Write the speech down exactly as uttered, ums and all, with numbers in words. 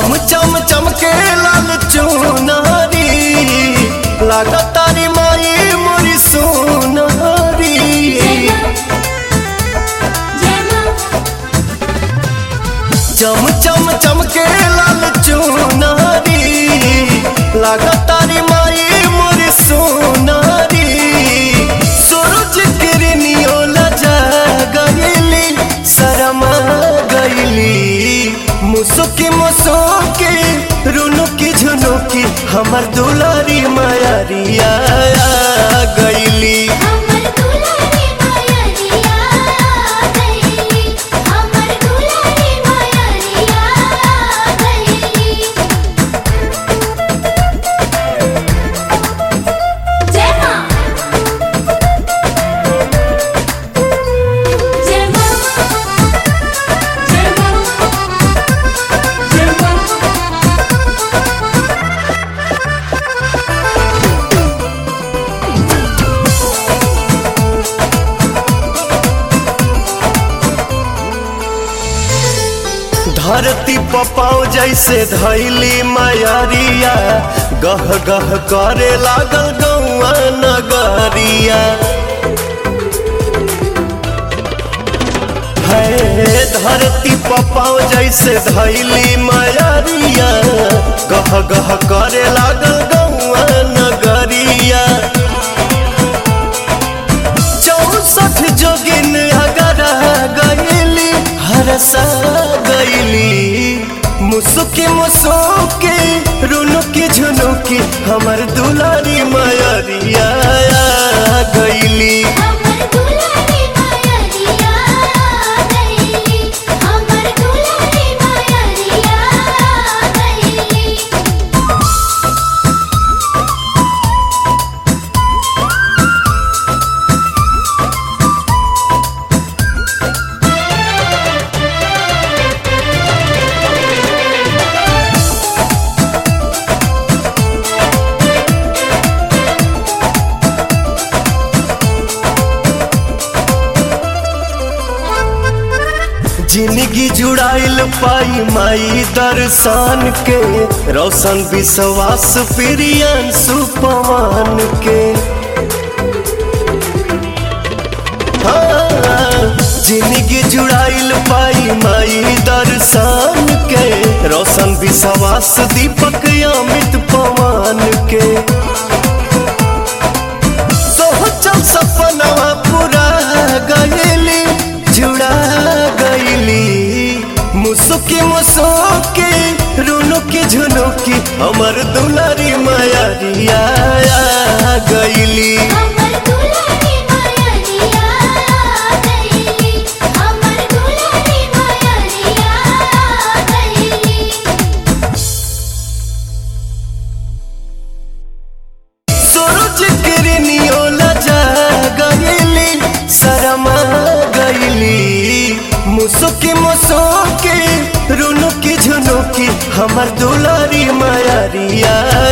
चम चम चमके लाल चुनारी लागा तारी माई मोरी सोनारी। चम चम चमके लाल चुनारी लागा तारी माई मोरी सोनारी। सूरज किरनियो लजा गईली शरमा गईली मुसुकी मुसुकी रुनुकी झुनुकी हमर दुलारी मायरिया गईली। धरती पपाओ जैसे धैली मायरिया गह गह करे लागल गौआ नगरिया। है धरती पपाओ जैसे धैली मायरिया गह गह करे लागल गौआ नगरिया। चौसठ जोगिन अगर गईली हरसा गईली मुसुकी मुसुकी रुनुकी झुनुकी हमर दुलारी मायरिया गईली। जिंदगी जुड़ाइल पाई माई दर्शन के रोशन विश्वास प्रियन सुपवान के। हाँ, जिंदगी जुड़ाइल पाई माई दर्शन के रोशन विश्वास दीपक अमित पवन के। सोचल सपनवा पूरा गईली जुड़ा मुसुकी मुसुकी रुनुकी झुनुकी हमर दुलारी मायरिया गईली। सूरज किरनियो लजा गईली शरमा गईली मुसुकी मुसुकी रुनुकी झुनुकी हमर दुलारी मायरिया।